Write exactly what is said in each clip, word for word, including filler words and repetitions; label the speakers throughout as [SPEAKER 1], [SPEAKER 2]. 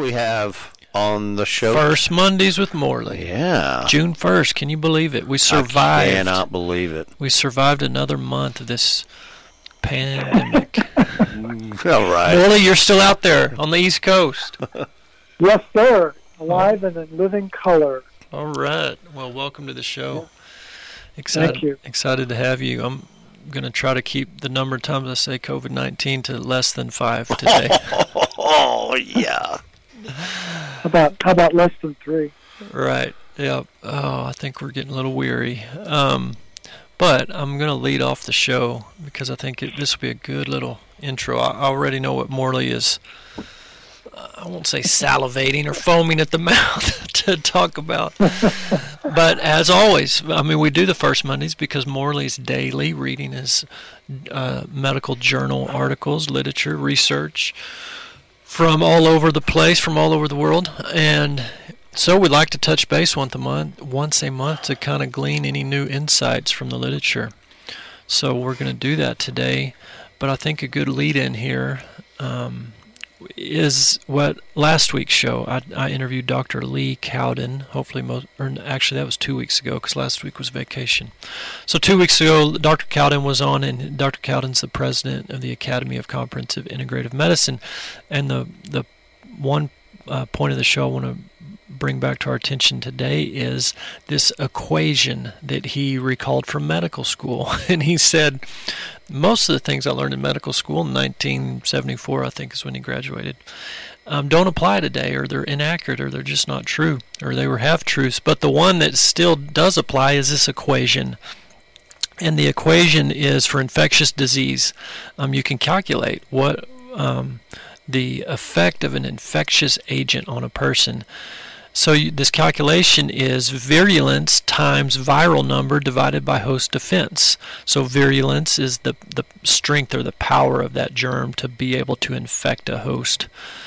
[SPEAKER 1] we have on the show?
[SPEAKER 2] First Mondays with Morley.
[SPEAKER 1] Yeah.
[SPEAKER 2] June first. Can you believe it? We survived.
[SPEAKER 1] I cannot believe it.
[SPEAKER 2] We survived another month of this pandemic.
[SPEAKER 1] All right.
[SPEAKER 2] Morley, you're still out there on the East Coast.
[SPEAKER 3] Yes, sir. Alive and in living color.
[SPEAKER 2] All right. Well, welcome to the show. Excited,
[SPEAKER 3] Thank you.
[SPEAKER 2] Excited to have you. I'm going to try to keep the number of times I say COVID nineteen to less than five today.
[SPEAKER 1] Oh, yeah.
[SPEAKER 3] How about, how about less than three?
[SPEAKER 2] Right. Yeah. Oh, I think we're getting a little weary. Um, but I'm going to lead off the show because I think it, this will be a good little intro. I already know what Morley is, uh, I won't say salivating or foaming at the mouth to talk about. But as always, I mean, we do the first Mondays because Morley's daily reading his uh, medical journal articles, literature, research from all over the place, from all over the world. And so we'd like to touch base once a month, once a month to kind of glean any new insights from the literature. So we're going to do that today. But I think a good lead-in here um, is what last week's show. I, I interviewed Doctor Lee Cowden. Hopefully, most, or actually that was two weeks ago because last week was vacation. So two weeks ago, Doctor Cowden was on, and Doctor Cowden's the president of the Academy of Comprehensive Integrative Medicine. And the the one uh, point of the show I want to bring back to our attention today is this equation that he recalled from medical school. And he said, most of the things I learned in medical school in nineteen seventy-four, I think is when he graduated, um, don't apply today, or they're inaccurate, or they're just not true, or they were half-truths. But the one that still does apply is this equation. And the equation is for infectious disease. Um, you can calculate what um, the effect of an infectious agent on a person. So you, this calculation is virulence times viral number divided by host defense. So virulence is the, the strength or the power of that germ to be able to infect a host.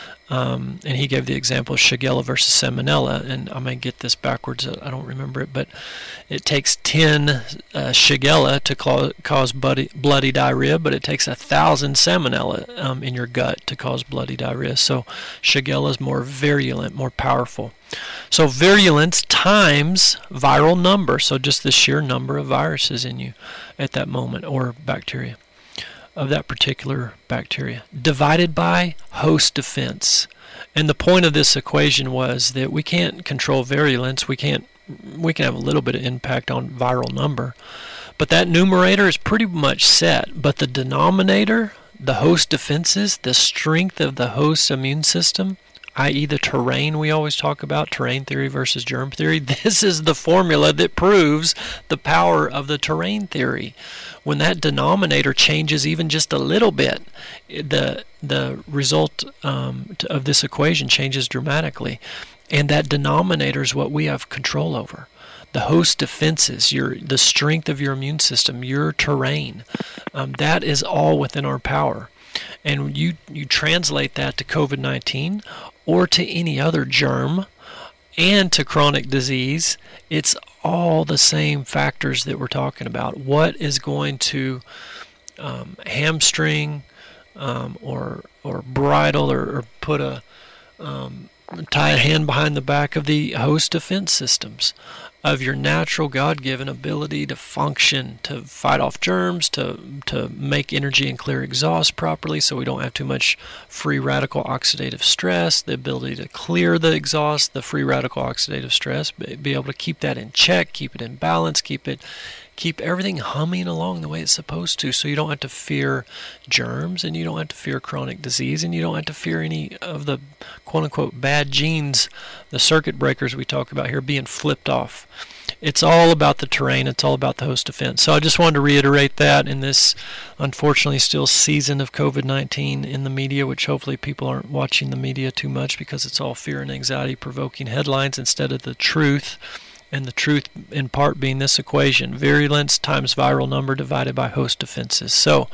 [SPEAKER 2] Um, and he gave the example of Shigella versus Salmonella, and I may get this backwards, I don't remember it, but it takes ten uh, Shigella to cause, cause bloody, bloody diarrhea, but it takes a thousand Salmonella um, in your gut to cause bloody diarrhea. So Shigella is more virulent, more powerful. So virulence times viral number, so just the sheer number of viruses in you at that moment, or bacteria of that particular bacteria, divided by host defense. And the point of this equation was that we can't control virulence. We can't. We can have a little bit of impact on viral number, but that numerator is pretty much set. But the denominator, the host defenses, the strength of the host immune system, that is the terrain we always talk about, terrain theory versus germ theory. This is the formula that proves the power of the terrain theory. When that denominator changes even just a little bit, the the result um, of this equation changes dramatically. And that denominator is what we have control over. The host defenses, your the strength of your immune system, your terrain, um, that is all within our power. And you, you translate that to COVID nineteen or to any other germ and to chronic disease, it's all the same factors that we're talking about. What is going to um, hamstring um, or or bridle or, or put a um, tie a hand behind the back of the host defense systems of your natural God-given ability to function, to fight off germs, to to make energy and clear exhaust properly so we don't have too much free radical oxidative stress, the ability to clear the exhaust, the free radical oxidative stress, be able to keep that in check, keep it in balance, keep it keep everything humming along the way it's supposed to, so you don't have to fear germs, and you don't have to fear chronic disease, and you don't have to fear any of the quote-unquote bad genes, the circuit breakers we talk about here, being flipped off. It's all about the terrain. It's all about the host defense. So I just wanted to reiterate that in this, unfortunately, still season of COVID nineteen in the media, which hopefully people aren't watching the media too much because it's all fear and anxiety-provoking headlines instead of the truth. And the truth, in part, being this equation: virulence times viral number divided by host defenses. So,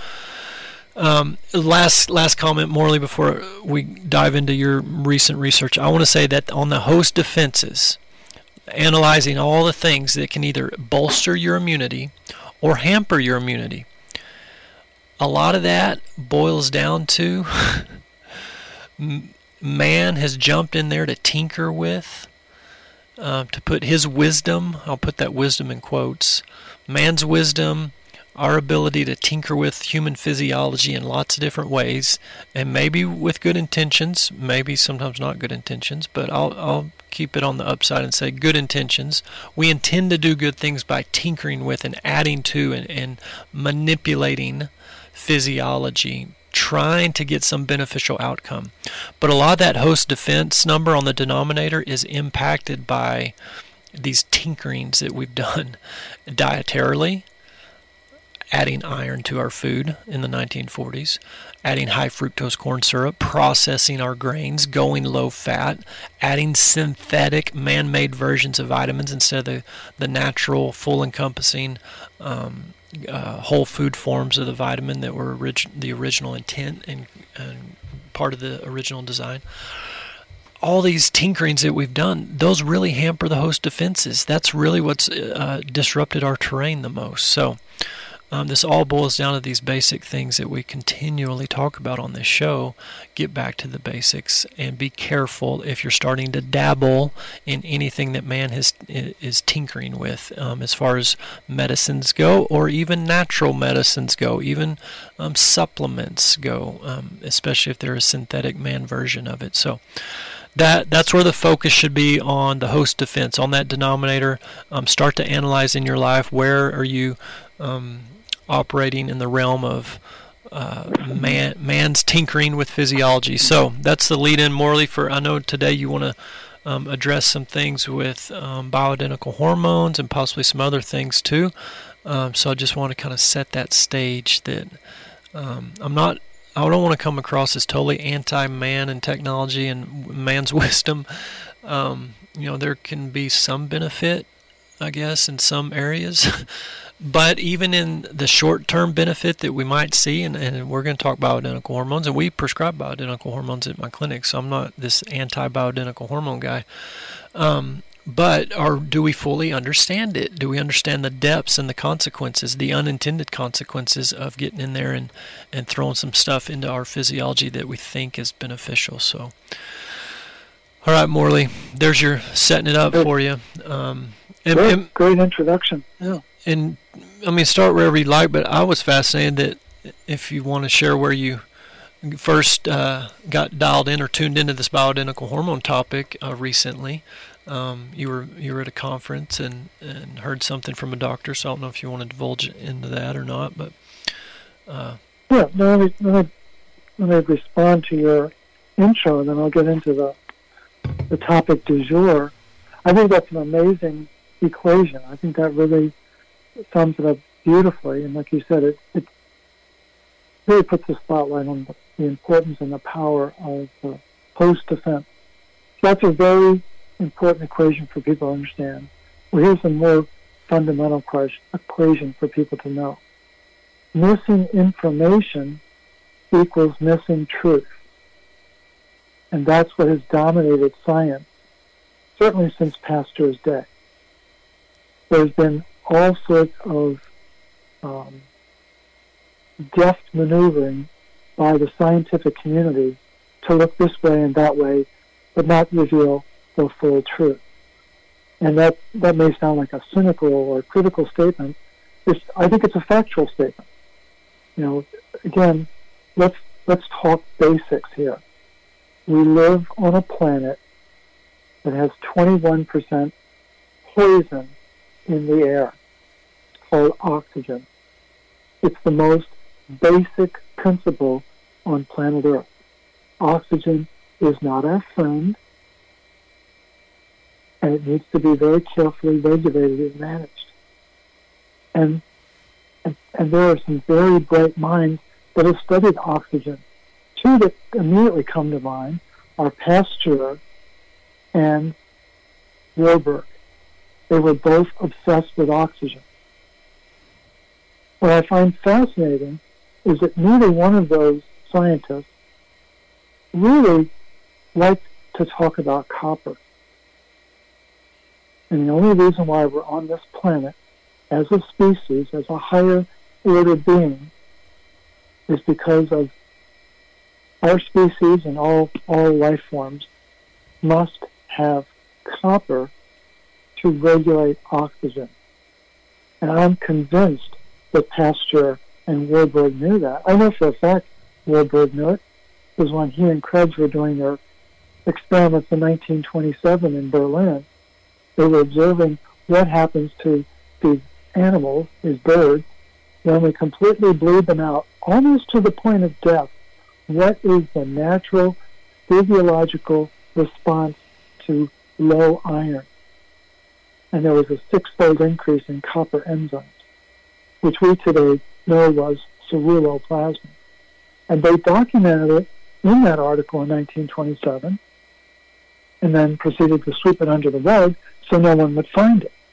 [SPEAKER 2] um, last last comment, Morley, before we dive into your recent research, I want to say that on the host defenses, analyzing all the things that can either bolster your immunity or hamper your immunity, a lot of that boils down to man has jumped in there to tinker with, uh, to put his wisdom, I'll put that wisdom in quotes, man's wisdom, our ability to tinker with human physiology in lots of different ways, and maybe with good intentions, maybe sometimes not good intentions, but I'll, I'll keep it on the upside and say good intentions. We intend to do good things by tinkering with and adding to and, and manipulating physiology, trying to get some beneficial outcome. But a lot of that host defense number on the denominator is impacted by these tinkerings that we've done dietarily, adding iron to our food in the nineteen forties, adding high fructose corn syrup, processing our grains, going low fat, adding synthetic man-made versions of vitamins instead of the, the natural, full-encompassing um, uh, whole food forms of the vitamin that were orig- the original intent and, and part of the original design. All these tinkerings that we've done, those really hamper the host defenses. That's really what's uh, disrupted our terrain the most. So Um, this all boils down to these basic things that we continually talk about on this show. Get back to the basics and be careful if you're starting to dabble in anything that man has, is tinkering with, um, as far as medicines go, or even natural medicines go, even um, supplements go, um, especially if they're a synthetic man version of it. So that that's where the focus should be, on the host defense, on that denominator. Um, start to analyze in your life, where are you um, operating in the realm of uh, man man's tinkering with physiology. So that's the lead-in, Morley. For I know today you want to um, address some things with um, bioidentical hormones and possibly some other things too. Um, so I just want to kind of set that stage that um, I'm not. I don't want to come across as totally anti-man and technology and man's wisdom. Um, you know, there can be some benefit, I guess, in some areas. But even in the short-term benefit that we might see, and, and we're going to talk bioidentical hormones, and we prescribe bioidentical hormones at my clinic, so I'm not this anti-bioidentical hormone guy. Um, but are, do we fully understand it? Do we understand the depths and the consequences, the unintended consequences of getting in there and, and throwing some stuff into our physiology that we think is beneficial? So, all right, Morley, there's your setting it up for you. Um, and,
[SPEAKER 3] great,
[SPEAKER 2] and,
[SPEAKER 3] great introduction. Yeah.
[SPEAKER 2] And I mean, start wherever you like, but I was fascinated that if you want to share where you first uh, got dialed in or tuned into this bioidentical hormone topic uh, recently. Um, you were you were at a conference and, and heard something from a doctor, so I don't know if you want to divulge into that or not. But uh,
[SPEAKER 3] yeah, no, let me, let me let me respond to your intro, and then I'll get into the the topic du jour. I think that's an amazing equation. I think that really sums it up beautifully, and like you said, it, it really puts the spotlight on the, the importance and the power of uh, host defense. So that's a very important equation for people to understand. Well, here's a more fundamental equation for people to know. Missing information equals missing truth. And that's what has dominated science, certainly since Pasteur's day. There's been all sorts of um, deft maneuvering by the scientific community to look this way and that way, but not reveal the full truth. And that, that may sound like a cynical or critical statement. It's, I think it's a factual statement. You know, again, let's let's talk basics here. We live on a planet that has twenty-one percent poison in the air, called oxygen. It's the most basic principle on planet Earth. Oxygen is not our friend, and it needs to be very carefully regulated and managed. And, and, and there are some very bright minds that have studied oxygen. Two that immediately come to mind are Pasteur and Warburg. They were both obsessed with oxygen. What I find fascinating is that neither one of those scientists really liked to talk about copper. And the only reason why we're on this planet as a species, as a higher order being, is because of our species and all, all life forms must have copper to regulate oxygen. And I'm convinced that Pasteur and Warburg knew that. I know for a fact Warburg knew it, because when he and Krebs were doing their experiments in nineteen twenty-seven in Berlin, they were observing what happens to these animals, these birds, when we completely bleed them out, almost to the point of death. What is the natural physiological response to low iron? And there was a six-fold increase in copper enzymes, which we today know was ceruloplasmin. And they documented it in that article in nineteen twenty-seven, and then proceeded to sweep it under the rug so no one would find it.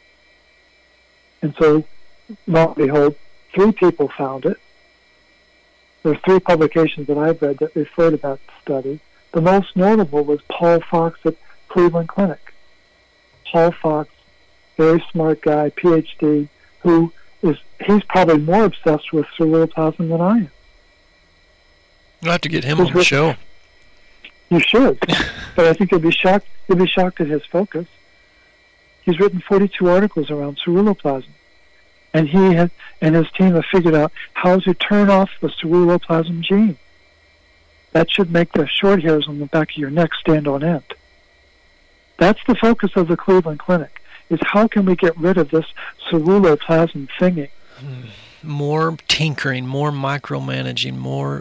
[SPEAKER 3] And so, lo and behold, three people found it. There are three publications that I've read that referred to that study. The most notable was Paul Fox at Cleveland Clinic. Paul Fox, very smart guy, P H D, who is, he's probably more obsessed with ceruloplasmin than I am.
[SPEAKER 2] You'll have to get him on the show.
[SPEAKER 3] You should, but I think you'll be shocked. You'll be shocked at his focus. He's written forty-two articles around ceruloplasmin, and he has, and his team have figured out how to turn off the ceruloplasmin gene. That should make the short hairs on the back of your neck stand on end. That's the focus of the Cleveland Clinic: is how can we get rid of this ceruloplasmin thingy?
[SPEAKER 2] More tinkering, more micromanaging, more.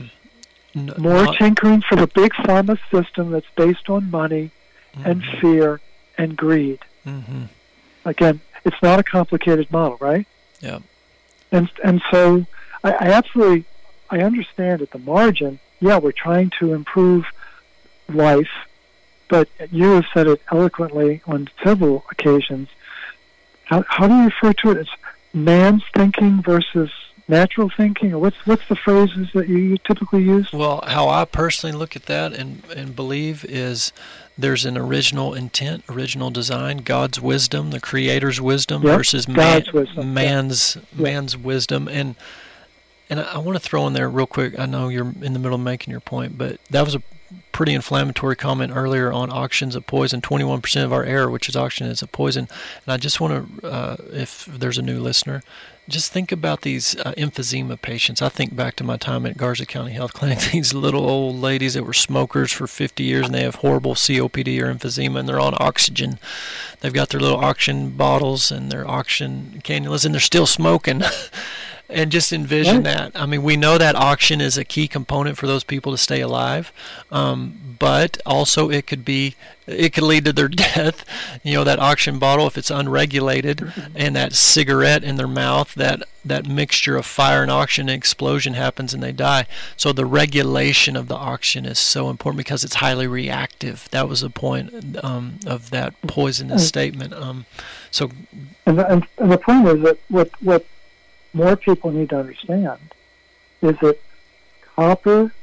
[SPEAKER 3] N- More not, tinkering for the big pharma system that's based on money mm-hmm. and fear and greed.
[SPEAKER 2] Mm-hmm.
[SPEAKER 3] Again, it's not a complicated model, right?
[SPEAKER 2] Yeah.
[SPEAKER 3] And and so I, I absolutely I understand at the margin. Yeah, we're trying to improve life, but you have said it eloquently on several occasions. How how do you refer to it? It's man's thinking versus natural thinking, or what's what's the phrases that you typically use?
[SPEAKER 2] Well, how I personally look at that and, and believe is there's an original intent, original design, God's wisdom, the Creator's wisdom
[SPEAKER 3] yep.
[SPEAKER 2] versus man,
[SPEAKER 3] wisdom.
[SPEAKER 2] man's
[SPEAKER 3] yep.
[SPEAKER 2] man's wisdom. And and I, I want to throw in there real quick. I know you're in the middle of making your point, but that was a pretty inflammatory comment earlier on oxygen's a poison. twenty-one percent of our air, which is oxygen, is a poison. And I just want to, uh, if there's a new listener, just think about these uh, emphysema patients. I think back to my time at Garza County Health Clinic, these little old ladies that were smokers for fifty years, and they have horrible C O P D or emphysema, and they're on oxygen. They've got their little oxygen bottles and their oxygen cannulas, and they're still smoking. And just envision that. I mean, we know that oxygen is a key component for those people to stay alive, um, but also it could be, it could lead to their death. You know, that oxygen bottle, if it's unregulated, and that cigarette in their mouth, that that mixture of fire and oxygen explosion happens and they die. So the regulation of the oxygen is so important because it's highly reactive. That was the point um, of that poisonous statement. Um, so,
[SPEAKER 3] and the, and, and the point is that what what more people need to understand is that copper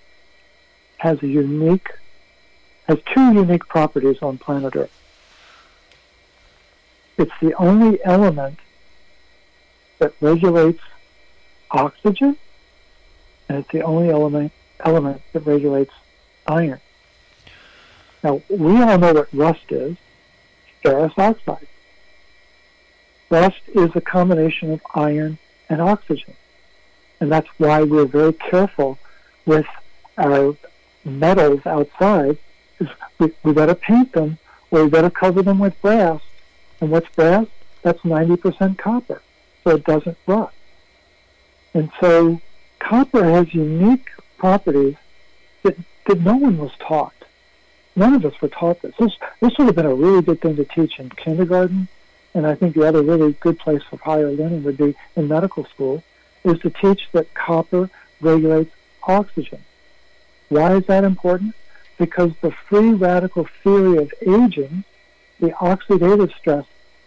[SPEAKER 3] has a unique, has two unique properties on planet Earth. It's the only element that regulates oxygen, and it's the only element element that regulates iron. Now, we all know what rust is, ferrous oxide. Rust is a combination of iron and oxygen. And that's why we're very careful with our metals outside. Is we, we got to paint them, or we got to cover them with brass. And what's brass? That's ninety percent copper, so it doesn't rust. And so copper has unique properties that, that no one was taught. None of us were taught this. This, this would have been a really good thing to teach in kindergarten. And I think the other really good place for higher learning would be in medical school, is to teach that copper regulates oxygen. Why is that important? Because the free radical theory of aging, the oxidative stress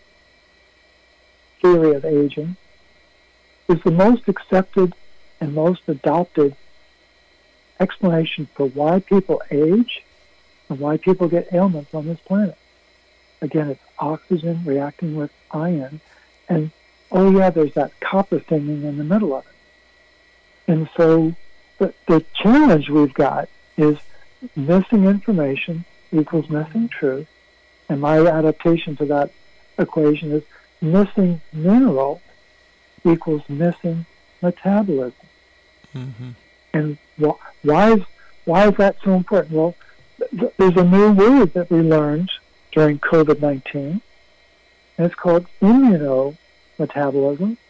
[SPEAKER 3] theory of aging, is the most accepted and most adopted explanation for why people age and why people get ailments on this planet. Again, it's oxygen reacting with iron, and oh yeah, there's that copper thing in the middle of it. And so the, the challenge we've got is missing information equals missing truth. And my adaptation to that equation is missing mineral equals missing metabolism.
[SPEAKER 2] Mm-hmm.
[SPEAKER 3] And wh- why is why is that so important? Well, th- there's a new word that we learned during COVID nineteen, and it's called immunometabolism.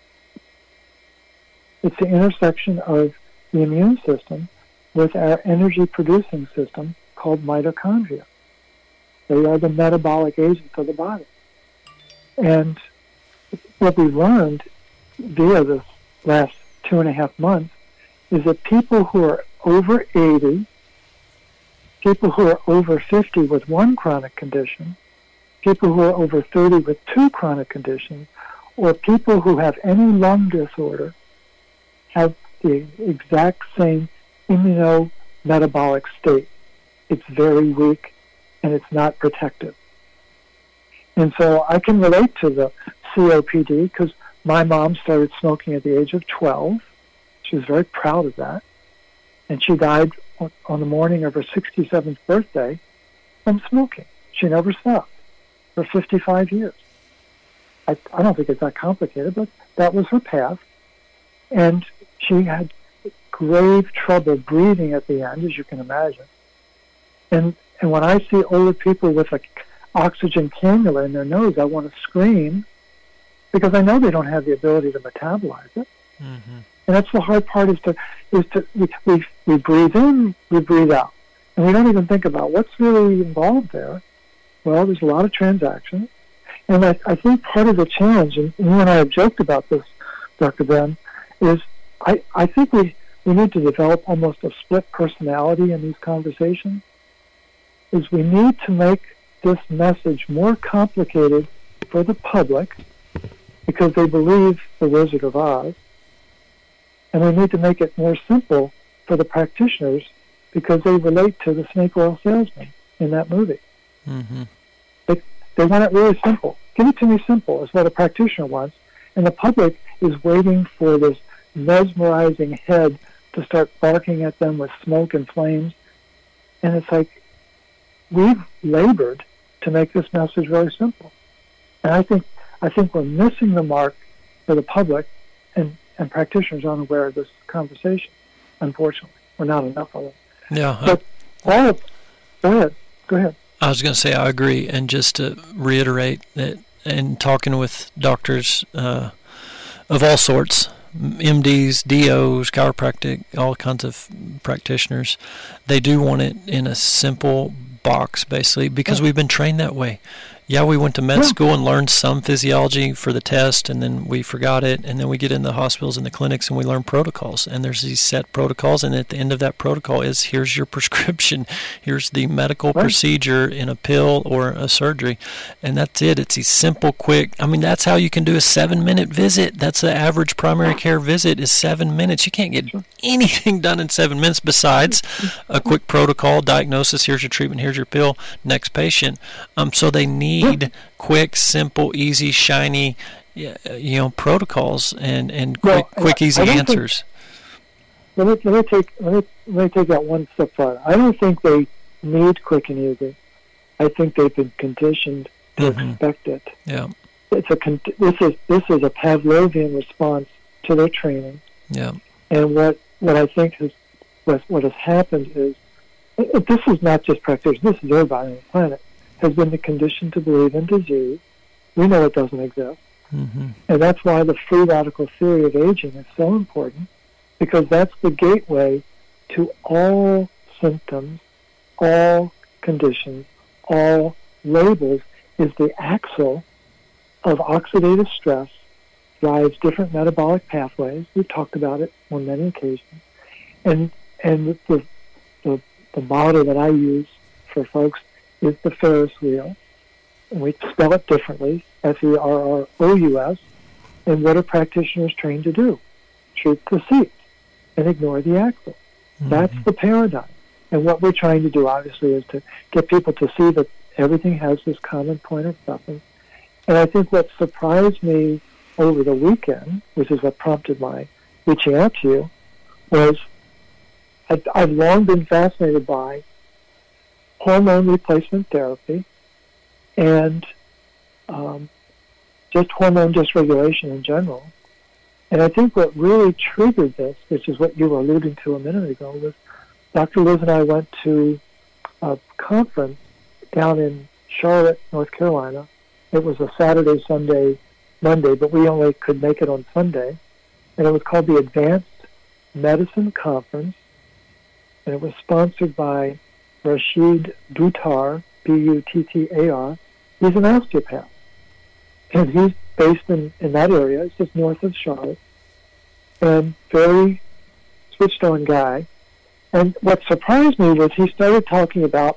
[SPEAKER 3] It's the intersection of the immune system with our energy-producing system called mitochondria. They are the metabolic agents of the body. And what we learned via this last two and a half months is that people who are over eighty, people who are over fifty with one chronic condition, people who are over thirty with two chronic conditions, or people who have any lung disorder have the exact same immunometabolic state. It's very weak and it's not protective. And so I can relate to the C O P D because my mom started smoking at the age of twelve. She was very proud of that. And she died on the morning of her sixty-seventh birthday from smoking. She never stopped for fifty-five years. I, I don't think it's that complicated, but that was her path. And she had grave trouble breathing at the end, as you can imagine. And and when I see older people with an oxygen cannula in their nose, I want to scream because I know they don't have the ability to metabolize it.
[SPEAKER 2] Mm-hmm.
[SPEAKER 3] And that's the hard part is to, is to we, we, we breathe in, we breathe out. And we don't even think about what's really involved there. Well, there's a lot of transactions. And I, I think part of the challenge, and you and I have joked about this, Doctor Ben, is I, I think we, we need to develop almost a split personality in these conversations, is we need to make this message more complicated for the public because they believe the Wizard of Oz, and we need to make it more simple for the practitioners because they relate to the snake oil salesman in that movie.
[SPEAKER 2] Mm-hmm.
[SPEAKER 3] They, they want it really simple. Give it to me simple is what a practitioner wants, and the public is waiting for this mesmerizing head to start barking at them with smoke and flames. And it's like, we've labored to make this message very simple. And I think I think we're missing the mark for the public, and, and practitioners aren't aware of this conversation, unfortunately. We're not enough of it.
[SPEAKER 2] Yeah.
[SPEAKER 3] But all of, go ahead. Go ahead.
[SPEAKER 2] I was going to say I agree, and just to reiterate that, in talking with doctors uh, of all sorts, M Ds, D Os, chiropractic, all kinds of practitioners, they do want it in a simple box, basically, because yeah. we've been trained that way. Yeah, we went to med yeah. school and learned some physiology for the test, and then we forgot it, and then we get in the hospitals and the clinics and we learn protocols, and there's these set protocols, and at the end of that protocol is, here's your prescription, here's the medical right. procedure in a pill or a surgery, and that's it. It's these simple, quick, I mean, that's how you can do a seven-minute visit. That's the average primary care visit is seven minutes. You can't get anything done in seven minutes besides a quick protocol, diagnosis, here's your treatment, here's your pill, next patient. Um, so they need quick, simple, easy, shiny, you know, protocols and, and quick, well, quick, easy answers.
[SPEAKER 3] Think, let me let me take let me let me take that one step farther. I don't think they need quick and easy. I think they've been conditioned to mm-hmm. expect it.
[SPEAKER 2] Yeah,
[SPEAKER 3] it's a this is this is a Pavlovian response to their training.
[SPEAKER 2] Yeah,
[SPEAKER 3] and what what I think has what what has happened is this is not just practitioners. This is everybody on the planet. Has been the condition to believe in disease. We know it doesn't exist.
[SPEAKER 2] Mm-hmm.
[SPEAKER 3] And that's why the free radical theory of aging is so important, because that's the gateway to all symptoms, all conditions, all labels, is the axle of oxidative stress, drives different metabolic pathways. We've talked about it on many occasions. And and the, the, the model that I use for folks is the Ferris wheel, and we spell it differently, F E R R O U S, and what are practitioners trained to do? Treat the seat and ignore the axle. Mm-hmm. That's the paradigm. And what we're trying to do, obviously, is to get people to see that everything has this common point of reference. And I think what surprised me over the weekend, which is what prompted my reaching out to you, was I've, I've long been fascinated by hormone replacement therapy and um, just hormone dysregulation in general. And I think what really triggered this, which is what you were alluding to a minute ago, was Doctor Liz and I went to a conference down in Charlotte, North Carolina. It was a Saturday, Sunday, Monday, but we only could make it on Sunday. And it was called the Advanced Medicine Conference. And it was sponsored by Rashid Buttar, B U T T A R. He's an osteopath. And he's based in, in that area. It's just north of Charlotte. And very switched on guy. And what surprised me was he started talking about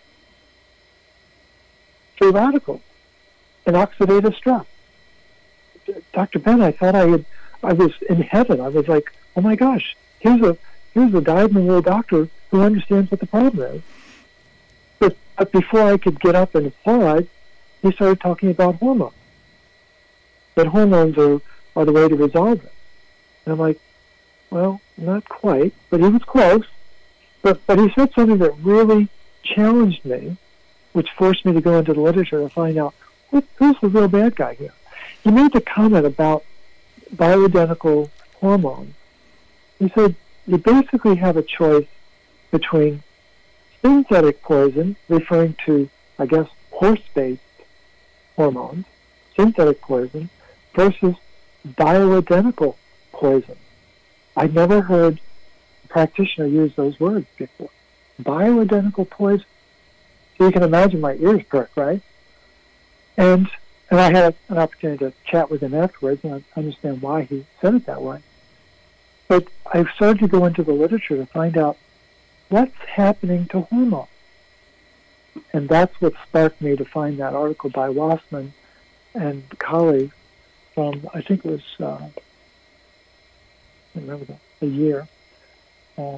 [SPEAKER 3] free radicals and oxidative stress. Doctor Ben, I thought I had, I was in heaven. I was like, oh my gosh, here's a here's a dyed-in-the-wool doctor who understands what the problem is. But, but before I could get up and applaud, he started talking about hormones. That hormones are, are the way to resolve it. And I'm like, well, not quite, but he was close. But but he said something that really challenged me, which forced me to go into the literature to find out what, who's the real bad guy here. He made the comment about bioidentical hormones. He said you basically have a choice between synthetic poison, referring to, I guess, horse-based hormones, synthetic poison, versus bioidentical poison. I'd never heard a practitioner use those words before. Bioidentical poison. So you can imagine my ears perk, right? And and I had an opportunity to chat with him afterwards and I understand why he said it that way. But I've started to go into the literature to find out what's happening to hormones. And that's what sparked me to find that article by Wassman and colleagues from, I think it was, uh, I don't remember the, the year. Um,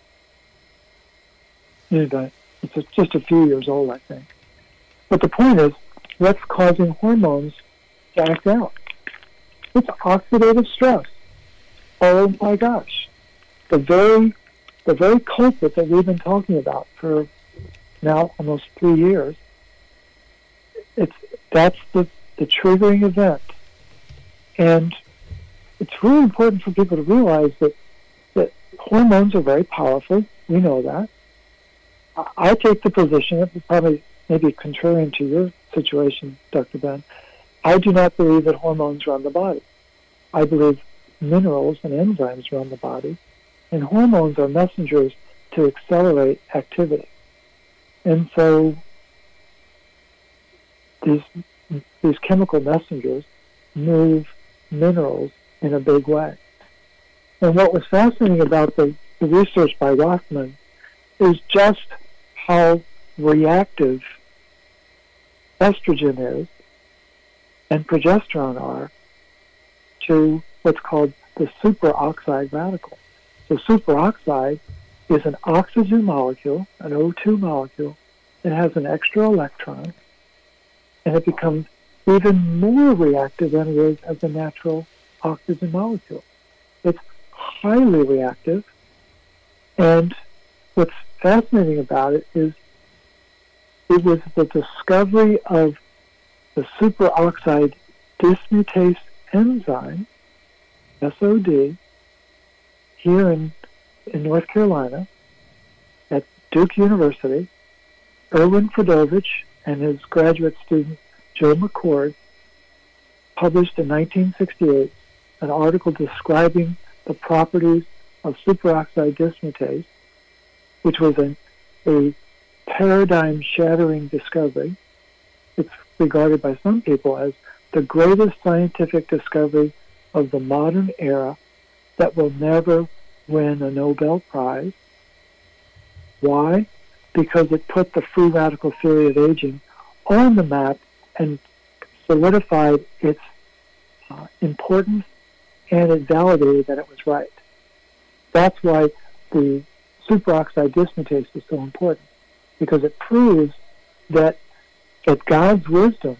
[SPEAKER 3] anyway, it's a, just a few years old, I think. But the point is, what's causing hormones to act out? It's oxidative stress. Oh my gosh. The very, the very culprit that we've been talking about for now almost three years, it's, that's the, the triggering event. And it's really important for people to realize that, that hormones are very powerful. We know that. I, I take the position, it's probably maybe contrarian to your situation, Doctor Ben, I do not believe that hormones run the body. I believe minerals and enzymes run the body, and hormones are messengers to accelerate activity. And so these these chemical messengers move minerals in a big way. And what was fascinating about the, the research by Rothman is just how reactive estrogen is and progesterone are to what's called the superoxide radical. So superoxide is an oxygen molecule, an O two molecule, that has an extra electron, and it becomes even more reactive than it is as a natural oxygen molecule. It's highly reactive, and what's fascinating about it is it was the discovery of the superoxide dismutase enzyme, S O D, here in, in North Carolina at Duke University. Erwin Fredovich and his graduate student Joe McCord published in nineteen sixty-eight an article describing the properties of superoxide dismutase, which was a, a paradigm-shattering discovery. It's regarded by some people as the greatest scientific discovery of the modern era that will never win a Nobel Prize. Why? Because it put the free radical theory of aging on the map and solidified its uh, importance, and it validated that it was right. That's why the superoxide dismutase is so important, because it proves that, that God's wisdom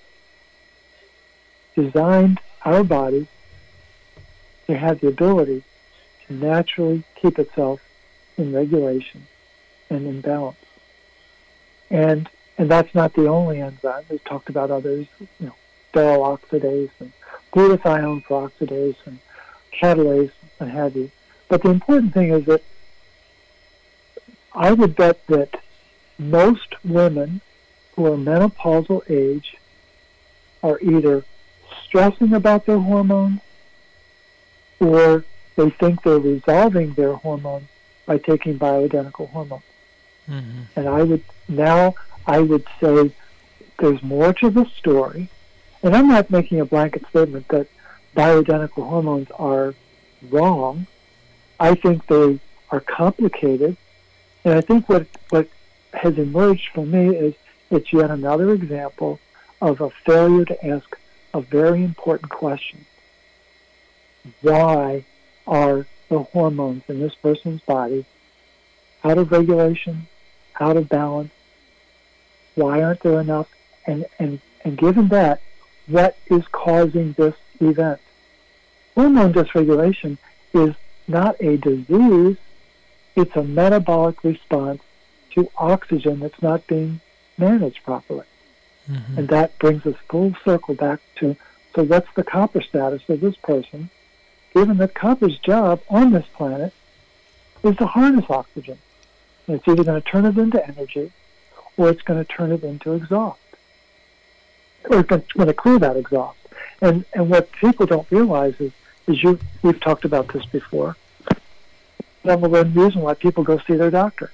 [SPEAKER 3] designed our bodies to have the ability to naturally keep itself in regulation and in balance. And and that's not the only enzyme. We've talked about others, you know, sterol oxidase and glutathione peroxidase and catalase and have you. But the important thing is that I would bet that most women who are menopausal age are either stressing about their hormones or they think they're resolving their hormones by taking bioidentical hormones.
[SPEAKER 2] Mm-hmm.
[SPEAKER 3] And I would now I would say there's more to the story. And I'm not making a blanket statement that bioidentical hormones are wrong. I think they are complicated. And I think what, what has emerged for me is it's yet another example of a failure to ask a very important question. Why are the hormones in this person's body out of regulation, out of balance? Why aren't there enough? And, and, and given that, what is causing this event? Hormone dysregulation is not a disease, it's a metabolic response to oxygen that's not being managed properly.
[SPEAKER 2] Mm-hmm.
[SPEAKER 3] And that brings us full circle back to, so what's the copper status of this person, given that copper's job on this planet is to harness oxygen. And it's either going to turn it into energy or it's going to turn it into exhaust. Or it's going to clear that exhaust. And and what people don't realize is, is you, we've talked about this before, number one reason why people go see their doctor.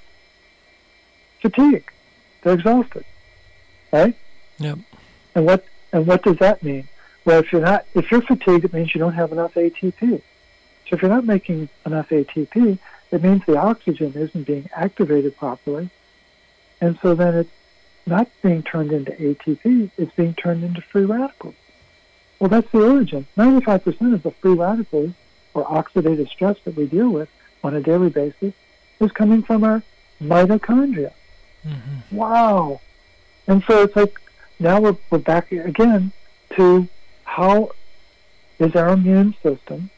[SPEAKER 3] Fatigue. They're exhausted. Right?
[SPEAKER 2] Yep.
[SPEAKER 3] And what and what does that mean? Well, if you're not if you're fatigued, it means you don't have enough A T P. So if you're not making enough A T P, it means the oxygen isn't being activated properly. And so then it's not being turned into A T P, it's being turned into free radicals. Well, that's the origin. ninety-five percent of the free radicals or oxidative stress that we deal with on a daily basis is coming from our mitochondria.
[SPEAKER 2] Mm-hmm.
[SPEAKER 3] Wow. And so it's like, now we're, we're back again to how is our immune system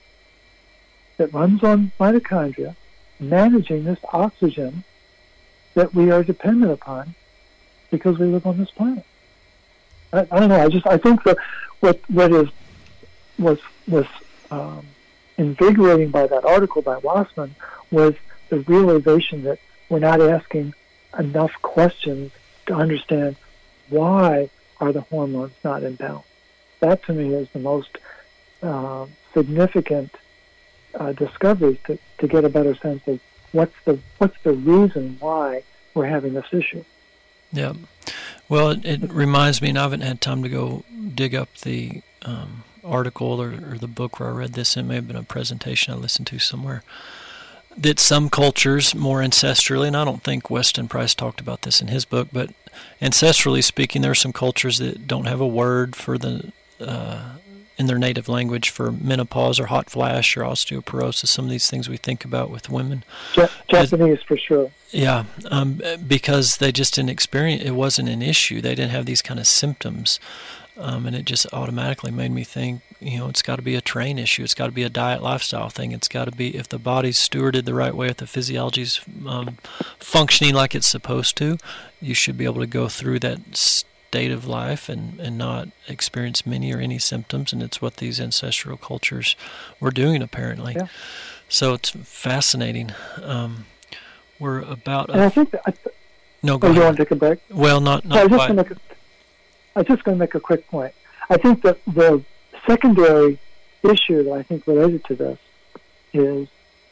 [SPEAKER 3] that runs on mitochondria managing this oxygen that we are dependent upon because we live on this planet. I, I don't know. I just I think that what what is was was um, invigorating by that article by Wassman was the realization that we're not asking enough questions to understand why are the hormones not in balance. That to me is the most uh, significant uh, discoveries to, to get a better sense of what's the what's the reason why we're having this issue.
[SPEAKER 2] Yeah. Well, it, it reminds me, and I haven't had time to go dig up the um, article or, or the book where I read this. It may have been a presentation I listened to somewhere. That some cultures, more ancestrally, and I don't think Weston Price talked about this in his book, but ancestrally speaking, there are some cultures that don't have a word for the uh, in their native language for menopause or hot flash or osteoporosis, some of these things we think about with women.
[SPEAKER 3] Ja- Japanese, for sure.
[SPEAKER 2] Yeah, um, because they just didn't experience, it wasn't an issue. They didn't have these kind of symptoms. Um, and it just automatically made me think, you know, it's got to be a train issue. It's got to be a diet lifestyle thing. It's got to be, if the body's stewarded the right way, if the physiology's um, functioning like it's supposed to, you should be able to go through that state of life and, and not experience many or any symptoms. And it's what these ancestral cultures were doing, apparently.
[SPEAKER 3] Yeah.
[SPEAKER 2] So it's fascinating. Um, we're about...
[SPEAKER 3] And I think that... I th-
[SPEAKER 2] no, go
[SPEAKER 3] oh,
[SPEAKER 2] ahead.
[SPEAKER 3] you want to take a break?
[SPEAKER 2] Well, not, not
[SPEAKER 3] so I was just
[SPEAKER 2] quite.
[SPEAKER 3] going to make a, I was just going to make a quick point. I think that the secondary issue that I think related to this is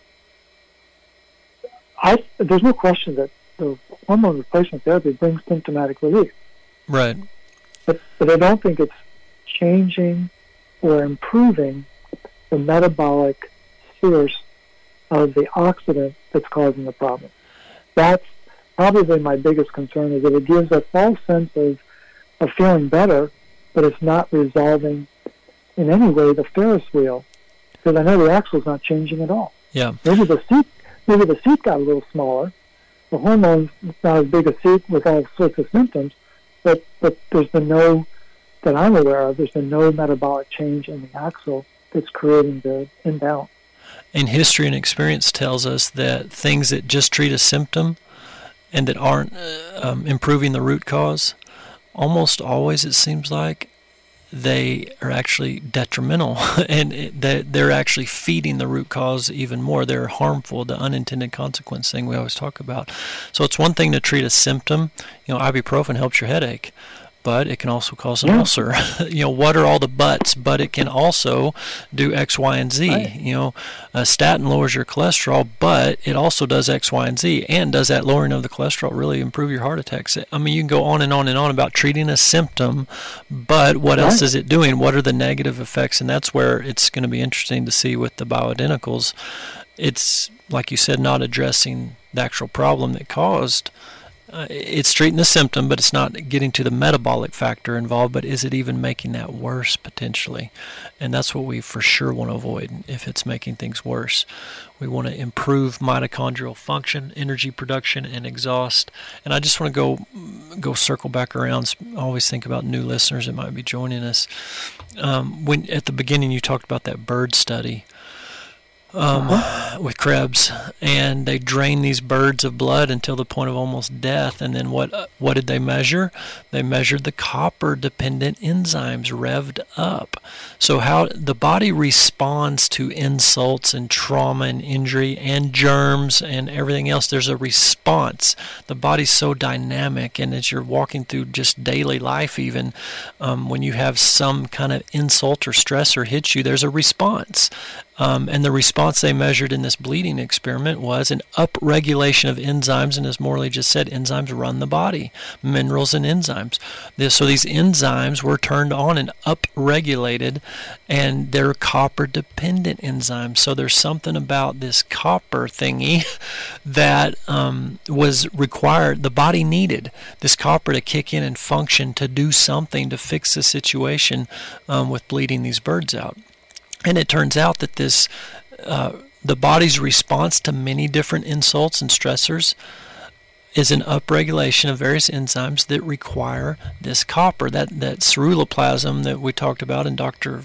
[SPEAKER 3] I, there's no question that the hormone replacement therapy brings symptomatic relief.
[SPEAKER 2] Right.
[SPEAKER 3] But, but I don't think it's changing or improving the metabolic source of the oxidant that's causing the problem. That's probably my biggest concern, is that it gives a false sense of, of feeling better, but it's not resolving in any way the Ferris wheel, because I know the axle's not changing at all.
[SPEAKER 2] Yeah.
[SPEAKER 3] Maybe the seat, maybe the seat got a little smaller. The hormone's not as big a seat with all sorts of symptoms, but but there's been no, that I'm aware of, there's been no metabolic change in the axle that's creating the imbalance.
[SPEAKER 2] And history and experience tells us that things that just treat a symptom and that aren't uh, um, improving the root cause, almost always it seems like they are actually detrimental, and it, they're actually feeding the root cause even more. They're harmful, the unintended consequence thing we always talk about. So it's one thing to treat a symptom. You know, ibuprofen helps your headache, but it can also cause an
[SPEAKER 3] Yeah.
[SPEAKER 2] ulcer. You know, what are all the buts? But it can also do X, Y, and Z.
[SPEAKER 3] Right.
[SPEAKER 2] You know, a statin lowers your cholesterol, but it also does X, Y, and Z. And does that lowering of the cholesterol really improve your heart attacks? I mean, you can go on and on and on about treating a symptom, but what else
[SPEAKER 3] Right.
[SPEAKER 2] is it doing? What are the negative effects? And that's where it's going to be interesting to see with the bioidenticals. It's, like you said, not addressing the actual problem that caused. Uh, it's treating the symptom, but it's not getting to the metabolic factor involved. But is it even making that worse potentially? And that's what we for sure want to avoid if it's making things worse. We want to improve mitochondrial function, energy production, and exhaust. And I just want to go go circle back around. I always think about new listeners that might be joining us. Um, when at the beginning you talked about that bird study. Um,
[SPEAKER 3] Uh-huh.
[SPEAKER 2] with Krebs, and they drained these birds of blood until the point of almost death. And then what? Uh, what did they measure? They measured the copper-dependent enzymes revved up. So how the body responds to insults and trauma and injury and germs and everything else. There's a response. The body's so dynamic, and as you're walking through just daily life, even um, when you have some kind of insult or stressor hits you, there's a response. Um, and the response they measured in this bleeding experiment was an upregulation of enzymes, and as Morley just said, enzymes run the body, minerals and enzymes. This, so these enzymes were turned on and upregulated, and they're copper-dependent enzymes. So there's something about this copper thingy that um, was required, the body needed this copper to kick in and function to do something to fix the situation um, with bleeding these birds out. And it turns out that this, uh, the body's response to many different insults and stressors is an upregulation of various enzymes that require this copper, that, that ceruloplasm that we talked about, and Doctor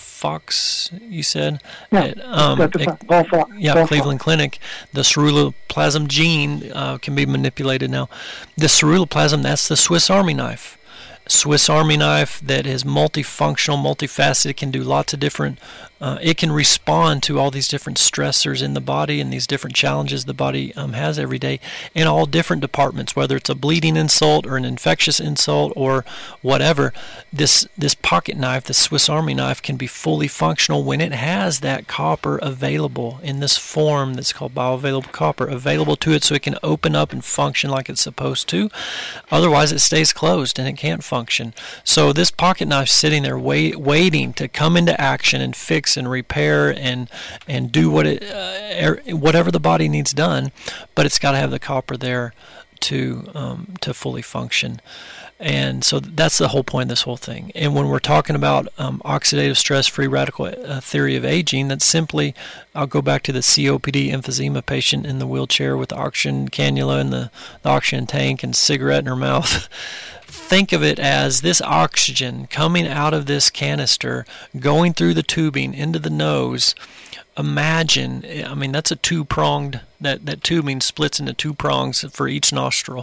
[SPEAKER 2] Fox, you said?
[SPEAKER 3] Yeah,
[SPEAKER 2] at, um,
[SPEAKER 3] Doctor
[SPEAKER 2] at-
[SPEAKER 3] Fox, Paul Fox,
[SPEAKER 2] yeah,
[SPEAKER 3] Paul
[SPEAKER 2] Cleveland Clinic, the ceruloplasm gene uh, can be manipulated now. The ceruloplasm, that's the Swiss Army knife. Swiss Army knife that is multifunctional, multifaceted, can do lots of different, uh, it can respond to all these different stressors in the body and these different challenges the body um, has every day in all different departments, whether it's a bleeding insult or an infectious insult or whatever. This this pocket knife, the Swiss Army knife, can be fully functional when it has that copper available in this form that's called bioavailable copper available to it, so it can open up and function like it's supposed to. Otherwise, it stays closed and it can't function. So this pocket knife sitting there wait, waiting to come into action and fix and repair and and do what it uh, whatever the body needs done, but it's got to have the copper there to um, to fully function. And so that's the whole point of this whole thing. And when we're talking about um, oxidative stress free radical uh, theory of aging, that's simply, I'll go back to the C O P D emphysema patient in the wheelchair with the oxygen cannula and the, the oxygen tank and cigarette in her mouth. Think of it as this oxygen coming out of this canister, going through the tubing into the nose. Imagine, I mean, that's a two-pronged, that, that tubing splits into two prongs for each nostril.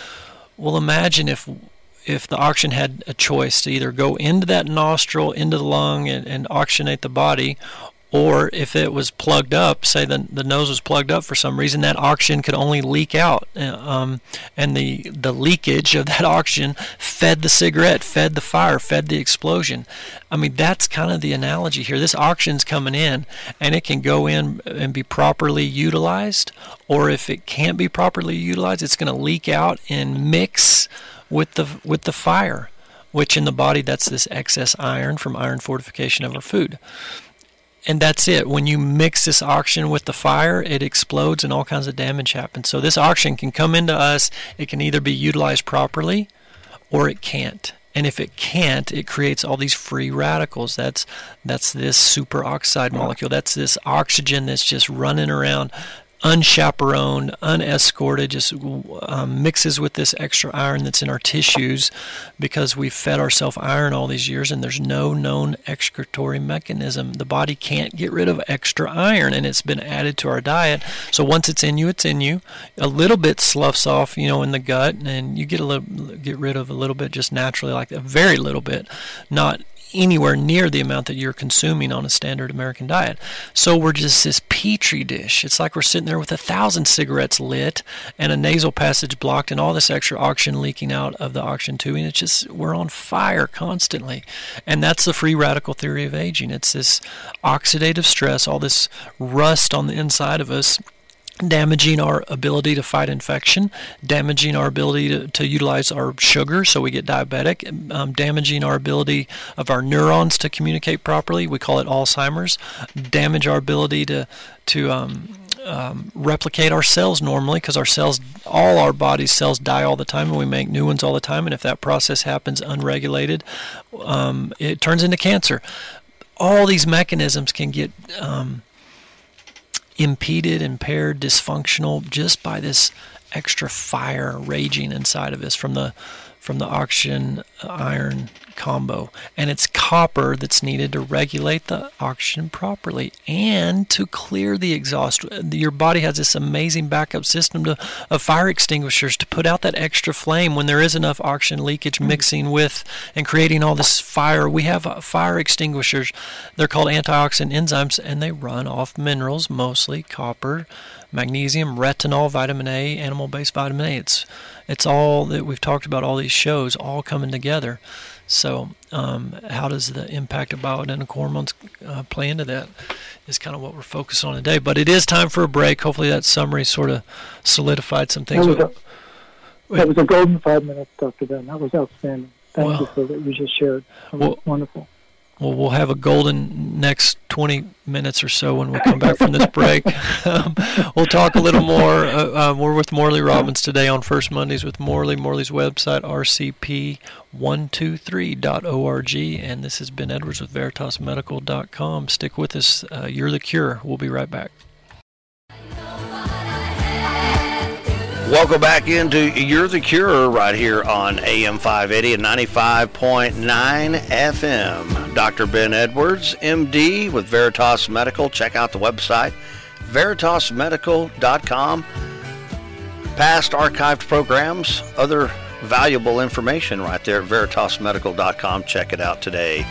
[SPEAKER 2] Well, imagine if if the oxygen had a choice to either go into that nostril, into the lung, and, and oxygenate the body, or if it was plugged up, say the the nose was plugged up for some reason, that oxygen could only leak out, um, and the the leakage of that oxygen fed the cigarette, fed the fire, fed the explosion. I mean, that's kind of the analogy here. This oxygen's coming in, and it can go in and be properly utilized, or if it can't be properly utilized, it's going to leak out and mix with the with the fire, which in the body, that's this excess iron from iron fortification of our food. And that's it. When you mix this oxygen with the fire, it explodes and all kinds of damage happens. So this oxygen can come into us. It can either be utilized properly or it can't. And if it can't, it creates all these free radicals. That's that's this superoxide molecule. That's this oxygen that's just running around unchaperoned, unescorted, just um, mixes with this extra iron that's in our tissues because we've fed ourselves iron all these years, and there's no known excretory mechanism. The body can't get rid of extra iron, and it's been added to our diet. So once it's in you, it's in you. A little bit sloughs off, you know, in the gut, and you get a little, get rid of a little bit just naturally, like a very little bit, not anywhere near the amount that you're consuming on a standard American diet. So we're just this petri dish. It's like we're sitting there with a thousand cigarettes lit and a nasal passage blocked and all this extra oxygen leaking out of the oxygen tubing. It's just, we're on fire constantly. And that's the free radical theory of aging. It's this oxidative stress, all this rust on the inside of us, damaging our ability to fight infection, damaging our ability to, to utilize our sugar so we get diabetic, um, damaging our ability of our neurons to communicate properly. We call it Alzheimer's. Damage our ability to to um, um, replicate our cells normally, because our cells, all our body's cells die all the time, and we make new ones all the time. And if that process happens unregulated, um, it turns into cancer. All these mechanisms can get um, impeded, impaired, dysfunctional just by this extra fire raging inside of us from the from the oxygen iron combo. And it's copper that's needed to regulate the oxygen properly and to clear the exhaust. Your body has this amazing backup system to, of fire extinguishers to put out that extra flame when there is enough oxygen leakage mixing with and creating all this fire. We have fire extinguishers. They're called antioxidant enzymes, and they run off minerals, mostly copper, magnesium, retinol, vitamin A, animal-based vitamin A. It's it's all that we've talked about, all these shows, all coming together. So um, how does the impact of bioidentical hormones uh, play into that is kind of what we're focused on today. But it is time for a break. Hopefully that summary sort of solidified some things.
[SPEAKER 3] That was a, that was a golden five minutes, Doctor Ben. That was outstanding. Thank
[SPEAKER 2] well,
[SPEAKER 3] you for what you just shared. That was
[SPEAKER 2] well,
[SPEAKER 3] wonderful.
[SPEAKER 2] Well, we'll have a golden next twenty minutes or so when we come back from this break. um, we'll talk a little more. Uh, um, we're with Morley Robbins today on First Mondays with Morley. Morley's website, R C P one two three dot org. And this is Ben Edwards with Veritas Medical dot com. Stick with us. Uh, you're the cure. We'll be right back.
[SPEAKER 1] Welcome back into You're the Cure right here on A M five eighty and ninety-five point nine F M. Doctor Ben Edwards, M D with Veritas Medical. Check out the website, Veritas Medical dot com. Past archived programs, other valuable information right there at Veritas Medical dot com. Check it out today.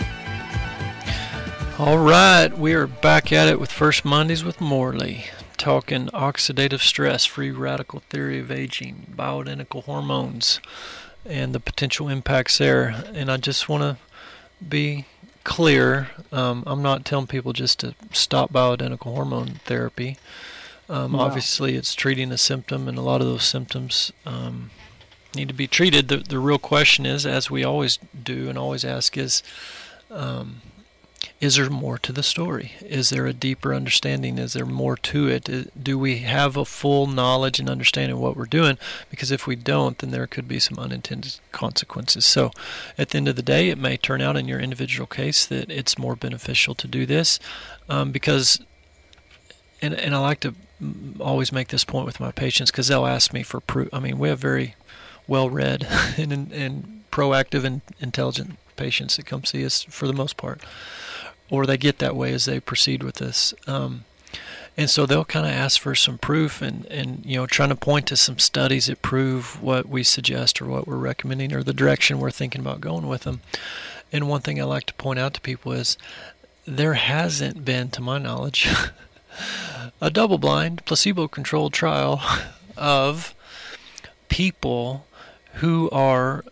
[SPEAKER 2] All right, we are back at it with First Mondays with Morley. Talking oxidative stress, free radical theory of aging, bioidentical hormones, and the potential impacts there. And I just want to be clear, um, I'm not telling people just to stop bioidentical hormone therapy. Um,
[SPEAKER 3] No.
[SPEAKER 2] Obviously, it's treating a symptom, and a lot of those symptoms um, need to be treated. The, the real question is, as we always do and always ask, is um, is there more to the story? Is there a deeper understanding? Is there more to it? Do we have a full knowledge and understanding of what we're doing? Because if we don't, then there could be some unintended consequences. So at the end of the day, it may turn out in your individual case that it's more beneficial to do this um, because, and, and I like to always make this point with my patients because they'll ask me for proof. I mean, we have very well-read and, and proactive and intelligent patients that come see us for the most part, or they get that way as they proceed with this. Um, and so they'll kind of ask for some proof and, and, you know, trying to point to some studies that prove what we suggest or what we're recommending or the direction we're thinking about going with them. And one thing I like to point out to people is there hasn't been, to my knowledge, a double-blind, placebo-controlled trial of people who are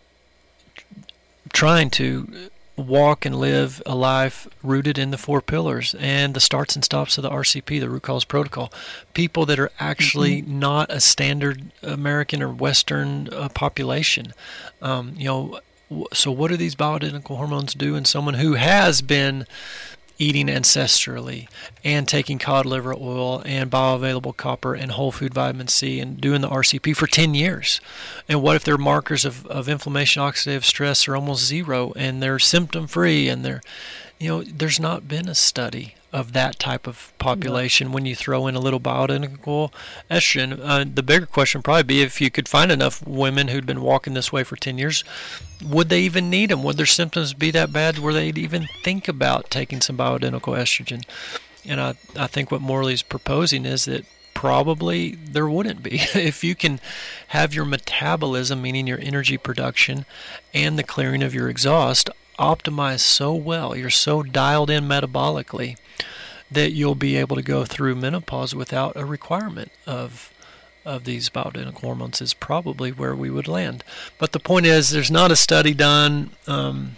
[SPEAKER 2] trying to walk and live a life rooted in the four pillars and the starts and stops of the R C P, the root cause protocol. People that are actually mm-hmm. not a standard American or Western uh, population. Um, you know, w- so what do these bioidentical hormones do in someone who has been eating ancestrally and taking cod liver oil and bioavailable copper and whole food vitamin C and doing the R C P for ten years? And what if their markers of, of inflammation, oxidative stress are almost zero and they're symptom free and they're, you know, there's not been a study of that type of population yeah. when you throw in a little bioidentical estrogen. Uh, the bigger question would probably be if you could find enough women who'd been walking this way for ten years, would they even need them? Would their symptoms be that bad where they'd even think about taking some bioidentical estrogen? And I, I think what Morley's proposing is that probably there wouldn't be. If you can have your metabolism, meaning your energy production, and the clearing of your exhaust optimized so well, you're so dialed in metabolically, that you'll be able to go through menopause without a requirement of of these bioidentical hormones is probably where we would land. But the point is, there's not a study done um,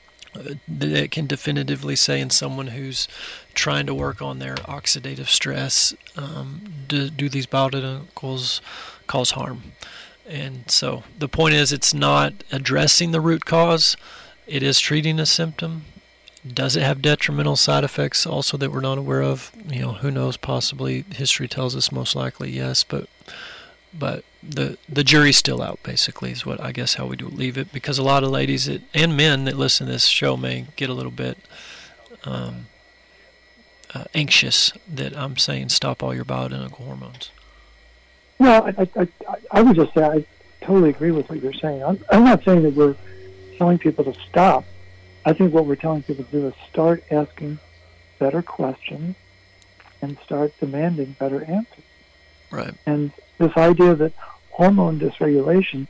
[SPEAKER 2] that can definitively say in someone who's trying to work on their oxidative stress, um, do, do these bioidenticals cause harm? And so the point is, it's not addressing the root cause. It is treating a symptom. Does it have detrimental side effects also that we're not aware of? You know, who knows? Possibly. History tells us most likely yes, but but the the jury's still out. Basically, is what I guess how we do leave it, because a lot of ladies that, and men that listen to this show may get a little bit um, uh, anxious that I'm saying stop all your bioidentical hormones.
[SPEAKER 3] Well, I, I, I, I would just say I totally agree with what you're saying. I'm, I'm not saying that we're telling people to stop. I think what we're telling people to do is start asking better questions and start demanding better answers.
[SPEAKER 2] Right.
[SPEAKER 3] And this idea that hormone dysregulation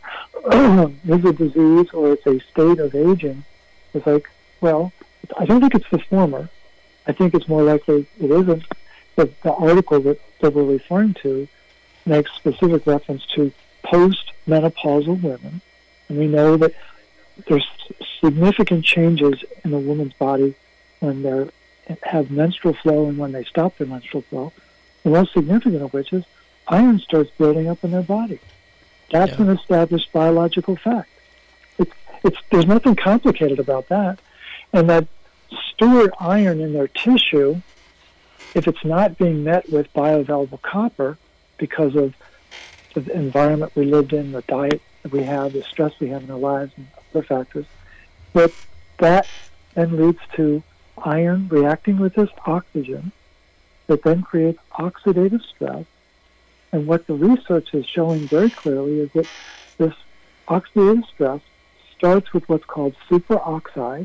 [SPEAKER 3] is a disease or it's a state of aging is like, well, I don't think it's the former. I think it's more likely it isn't. But the article that, that we're referring to makes specific reference to post-menopausal women. And we know that there's significant changes in a woman's body when they have menstrual flow and when they stop their menstrual flow. The most significant of which is iron starts building up in their body. That's yeah. an established biological fact. It's, it's, there's nothing complicated about that. And that stored iron in their tissue, if it's not being met with bioavailable copper because of the environment we lived in, the diet that we have, the stress we have in our lives, and other factors, but that then leads to iron reacting with this oxygen that then creates oxidative stress. And what the research is showing very clearly is that this oxidative stress starts with what's called superoxide.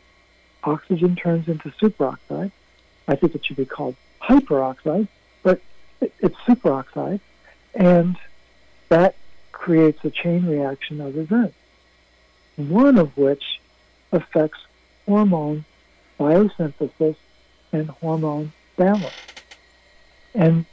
[SPEAKER 3] Oxygen turns into superoxide. I think it should be called hyperoxide, but it's superoxide. And that creates a chain reaction of events, one of which affects hormone biosynthesis and hormone balance. And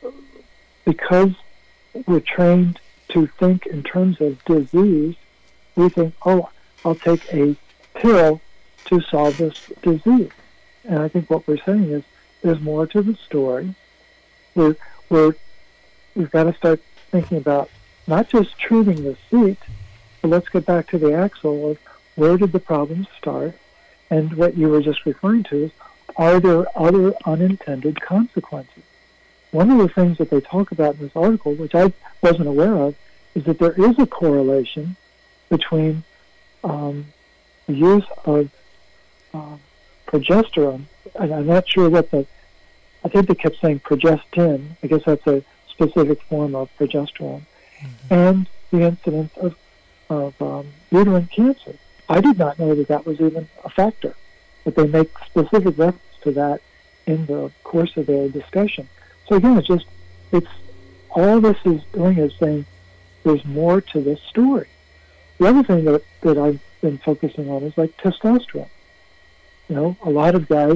[SPEAKER 3] because we're trained to think in terms of disease, we think, oh, I'll take a pill to solve this disease. And I think what we're saying is there's more to the story. We're, we're, we've got to start thinking about not just treating the seat, but let's get back to the axle of where did the problems start, and what you were just referring to is, are there other unintended consequences? One of the things that they talk about in this article, which I wasn't aware of, is that there is a correlation between um, the use of um, progesterone, and I'm not sure what the, I think they kept saying progestin, I guess that's a specific form of progesterone, mm-hmm. and the incidence of, of um, uterine cancer. I did not know that that was even a factor, but they make specific reference to that in the course of their discussion. So again, it's just, it's, all this is doing is saying there's more to this story. The other thing that, that I've been focusing on is like testosterone. You know, a lot of guys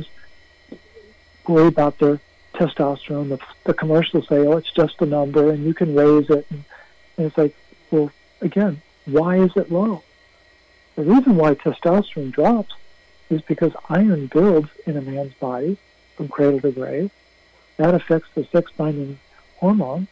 [SPEAKER 3] worry about their testosterone. The, the commercials say, oh, it's just a number and you can raise it. And, and it's like, well, again, why is it low? The reason why testosterone drops is because iron builds in a man's body from cradle to grave. That affects the sex-binding hormone,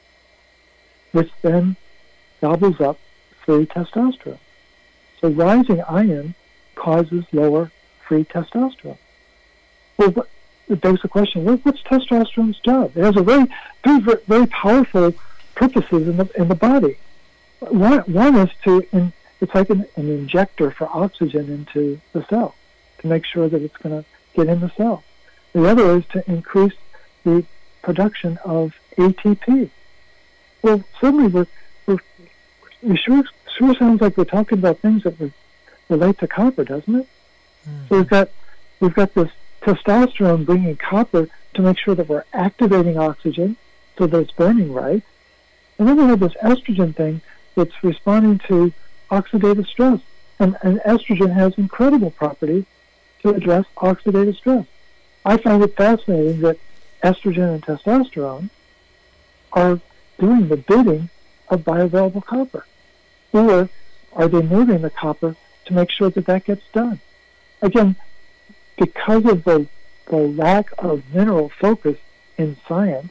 [SPEAKER 3] which then gobbles up free testosterone. So rising iron causes lower free testosterone. Well, what, it begs the question, what, what's testosterone's job? It has a very, very, very powerful purposes in the in the body. One, one is to, in, it's like an, an injector for oxygen into the cell to make sure that it's going to get in the cell. The other is to increase the production of A T P. Well, suddenly we're, we're, we sure, sure sounds like we're talking about things that re- relate to copper, doesn't it? Mm-hmm. So we've got, we've got this testosterone bringing copper to make sure that we're activating oxygen so that it's burning right. And then we have this estrogen thing that's responding to oxidative stress. And, and estrogen has incredible properties to address oxidative stress. I find it fascinating that estrogen and testosterone are doing the bidding of bioavailable copper. Or are they moving the copper to make sure that that gets done? Again, because of the, the lack of mineral focus in science,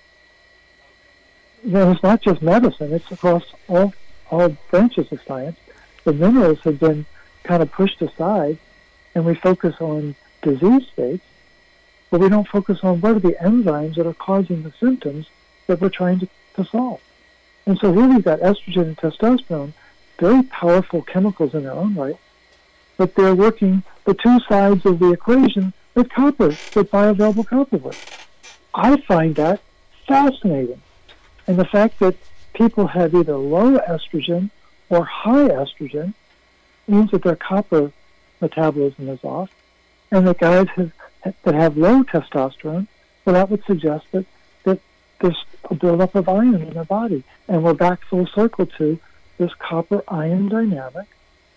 [SPEAKER 3] you know, it's not just medicine, it's across all, all branches of science. The minerals have been kind of pushed aside, and we focus on disease states, but we don't focus on what are the enzymes that are causing the symptoms that we're trying to, to solve. And so here we've got estrogen and testosterone, very powerful chemicals in their own right, but they're working the two sides of the equation with copper, with bioavailable copper works. I find that fascinating. And the fact that people have either low estrogen or high estrogen means that their copper metabolism is off. And the guys have, that have low testosterone, well, that would suggest that, that there's a buildup of iron in their body. And we're back full circle to this copper-ion dynamic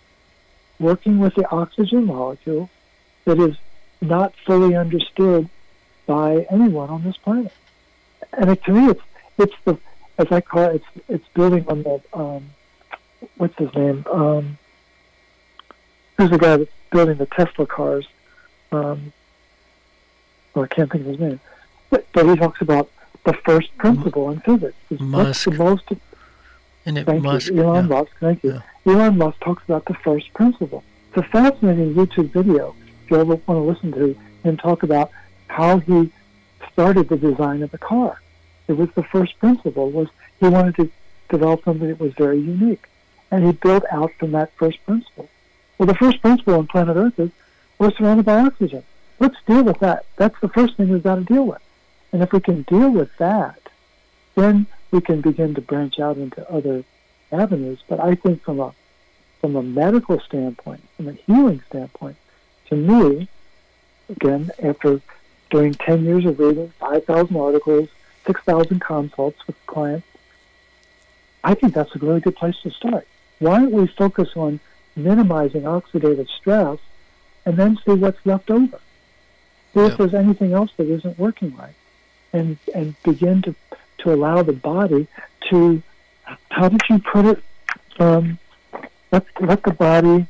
[SPEAKER 3] working with the oxygen molecule that is not fully understood by anyone on this planet. And it, to me, it's it's the, as I call it, it's it's building on the, um, what's his name? Um, who's the guy that's building the Tesla cars? Um, oh, I can't think of his name. But, but he talks about the first principle in physics.
[SPEAKER 2] Musk.
[SPEAKER 3] What's the most,
[SPEAKER 2] and it
[SPEAKER 3] thank
[SPEAKER 2] Musk,
[SPEAKER 3] you, Elon
[SPEAKER 2] yeah.
[SPEAKER 3] Musk, thank you.
[SPEAKER 2] Yeah.
[SPEAKER 3] Elon Musk talks about the first principle. It's a fascinating YouTube video, if you ever want to listen to him talk about how he started the design of the car. It was the first principle, was he wanted to develop something that was very unique. And he built out from that first principle. Well, the first principle on planet Earth is we're surrounded by oxygen. Let's deal with that. That's the first thing we've got to deal with. And if we can deal with that, then we can begin to branch out into other avenues. But I think from a from a medical standpoint, from a healing standpoint, to me, again, after doing ten years of reading, five thousand articles, six thousand consults with clients, I think that's a really good place to start. Why don't we focus on minimizing oxidative stress and then see what's left over? See
[SPEAKER 2] Yeah.
[SPEAKER 3] if there's anything else that isn't working right. And and begin to, to allow the body to, how did you put it, um, let, let the body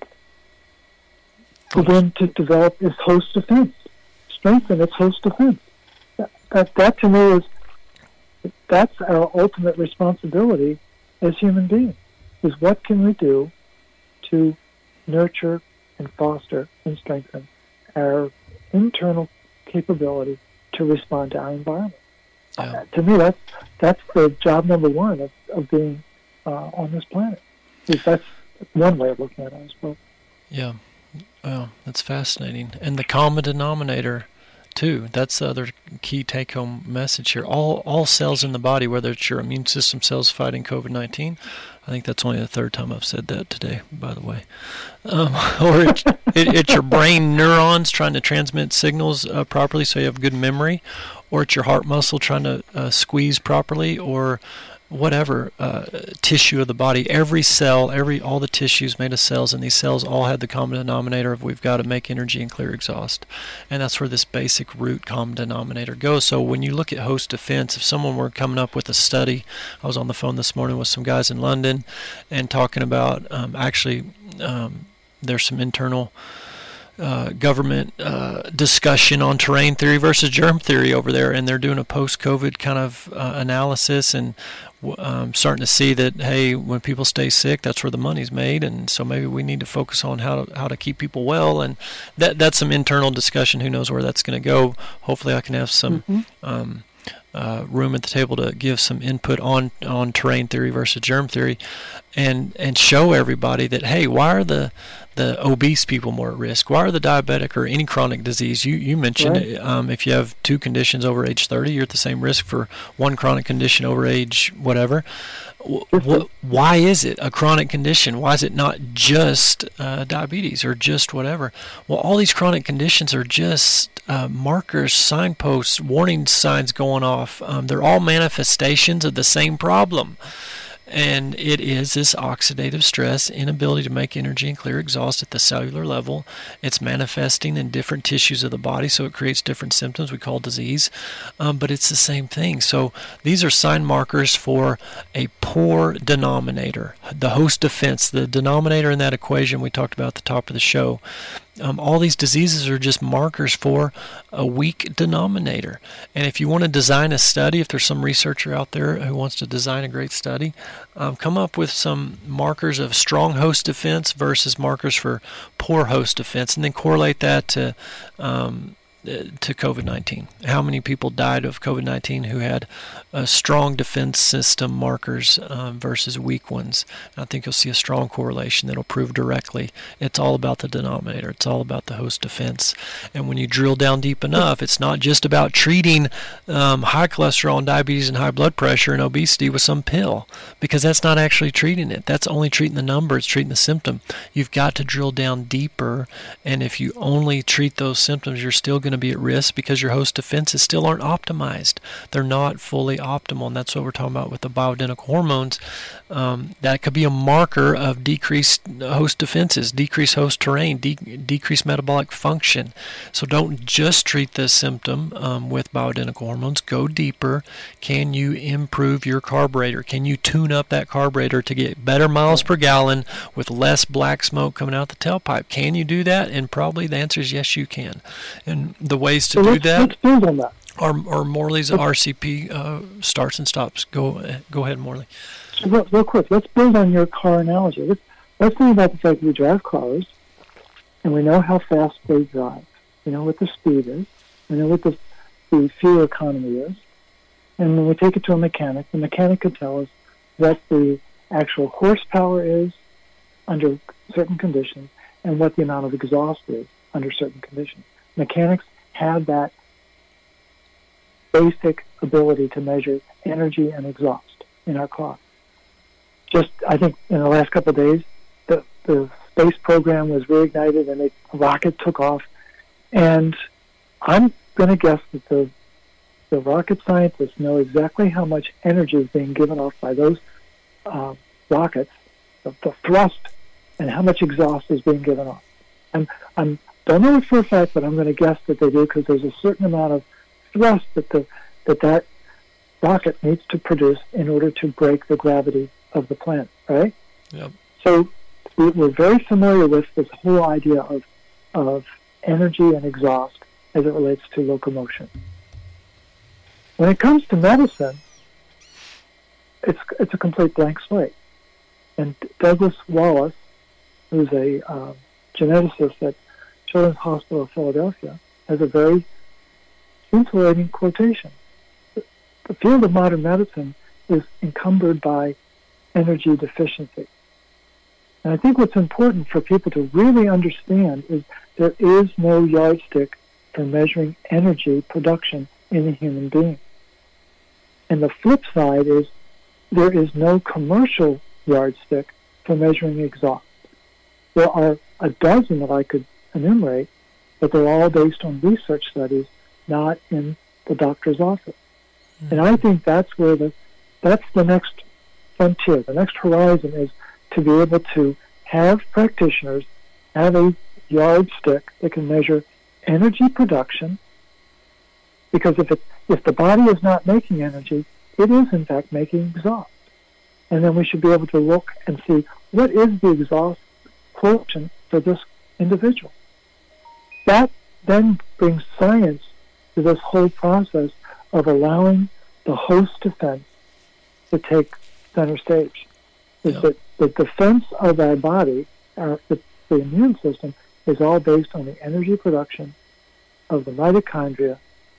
[SPEAKER 3] begin to develop its host defense, strengthen its host defense. That, that, that to me is, that's our ultimate responsibility as human beings, is what can we do to nurture and foster and strengthen our internal capability to respond to our environment.
[SPEAKER 2] Yeah.
[SPEAKER 3] Uh, to me, that's, that's the job number one of, of being uh, on this planet. That's one way of looking at it, I suppose.
[SPEAKER 2] Yeah. Well, that's fascinating. And the common denominator, too. That's the other key take-home message here. All all cells in the body, whether it's your immune system cells fighting COVID nineteen, I think that's only the third time I've said that today, by the way, um, or it's, it, it's your brain neurons trying to transmit signals uh, properly so you have good memory, or it's your heart muscle trying to uh, squeeze properly, or whatever uh, tissue of the body. Every cell, every all the tissues made of cells, and these cells all have the common denominator of we've got to make energy and clear exhaust. And that's where this basic root common denominator goes. So when you look at host defense, if someone were coming up with a study, I was on the phone this morning with some guys in London and talking about um, actually um, there's some internal Uh, government uh, discussion on terrain theory versus germ theory over there, and they're doing a post-COVID kind of uh, analysis and um, starting to see that, hey, when people stay sick, that's where the money's made, and so maybe we need to focus on how to how to keep people well, and that that's some internal discussion. Who knows where that's going to go? Hopefully I can have some
[SPEAKER 3] Mm-hmm.
[SPEAKER 2] um, uh, room at the table to give some input on, on terrain theory versus germ theory, and and show everybody that, hey, why are the the obese people more at risk? Why are the diabetic or any chronic disease? You you mentioned
[SPEAKER 3] Right.
[SPEAKER 2] um, if you have two conditions over age thirty, you're at the same risk for one chronic condition over age whatever. W- wh- why is it a chronic condition? Why is it not just uh, diabetes or just whatever? Well, all these chronic conditions are just uh, markers, signposts, warning signs going off. Um, they're all manifestations of the same problem. And it is this oxidative stress, inability to make energy and clear exhaust at the cellular level. It's manifesting in different tissues of the body, so it creates different symptoms we call disease. Um, but it's the same thing. So these are sign markers for a poor denominator, the host defense, the denominator in that equation we talked about at the top of the show. Um, all these diseases are just markers for a weak denominator. And if you want to design a study, if there's some researcher out there who wants to design a great study, um, come up with some markers of strong host defense versus markers for poor host defense, and then correlate that to um, to COVID nineteen. How many people died of COVID nineteen who had a strong defense system markers um, versus weak ones? I think you'll see a strong correlation that'll prove directly it's all about the denominator. It's all about the host defense. And when you drill down deep enough, it's not just about treating um, high cholesterol and diabetes and high blood pressure and obesity with some pill, because that's not actually treating it. That's only treating the number. It's treating the symptom. You've got to drill down deeper, and if you only treat those symptoms, you're still going to be at risk because your host defenses still aren't optimized. They're not fully optimal, and that's what we're talking about with the bioidentical hormones. Um, that could be a marker of decreased host defenses, decreased host terrain, de- decreased metabolic function. So don't just treat the symptom um, with bioidentical hormones. Go deeper. Can you improve your carburetor? Can you tune up that carburetor to get better miles per gallon with less black smoke coming out the tailpipe? Can you do that? And probably the answer is yes, you can. And the ways to
[SPEAKER 3] so
[SPEAKER 2] do
[SPEAKER 3] let's,
[SPEAKER 2] that
[SPEAKER 3] let's build on that.
[SPEAKER 2] are, are Morley's R C P uh, starts and stops. Go go ahead, Morley.
[SPEAKER 3] So real, real quick, let's build on your car analogy. Let's, let's think about the fact that we drive cars, and we know how fast they drive. We know what the speed is. We know what the, the fuel economy is. And when we take it to a mechanic, the mechanic could tell us what the actual horsepower is under certain conditions and what the amount of exhaust is under certain conditions. Mechanics have that basic ability to measure energy and exhaust in our car. Just, I think, in the last couple of days, the, the space program was reignited and a rocket took off. And I'm going to guess that the the rocket scientists know exactly how much energy is being given off by those uh, rockets, the, the thrust, and how much exhaust is being given off. And I'm don't know it for a fact, but I'm going to guess that they do, because there's a certain amount of thrust that the that that rocket needs to produce in order to break the gravity of the planet, right?
[SPEAKER 2] Yep.
[SPEAKER 3] So we, we're very familiar with this whole idea of of energy and exhaust as it relates to locomotion. When it comes to medicine, it's it's a complete blank slate. And Douglas Wallace, who's a um, geneticist at Children's Hospital of Philadelphia, has a very scintillating quotation. The, the field of modern medicine is encumbered by energy deficiency. And I think what's important for people to really understand is there is no yardstick for measuring energy production in a human being. And the flip side is there is no commercial yardstick for measuring exhaust. There are a dozen that I could enumerate, but they're all based on research studies, not in the doctor's office. Mm-hmm. And I think that's where the that's the next frontier, the next horizon, is to be able to have practitioners have a yardstick that can measure energy production, because if it if the body is not making energy, it is in fact making exhaust. And then we should be able to look and see what is the exhaust quotient for this individual. That then brings science to this whole process of allowing the host defense to take center stage. Is
[SPEAKER 2] Yep.
[SPEAKER 3] that the defense of our body, our, the, the immune system, is all based on the energy production of the mitochondria